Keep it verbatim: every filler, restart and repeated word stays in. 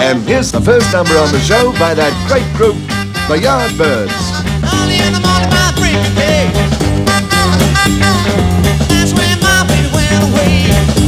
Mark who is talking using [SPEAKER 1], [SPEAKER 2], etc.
[SPEAKER 1] And here's the first number on the show by that great group, the Yardbirds.
[SPEAKER 2] Early in the morning, my break of day. That's when my baby went away.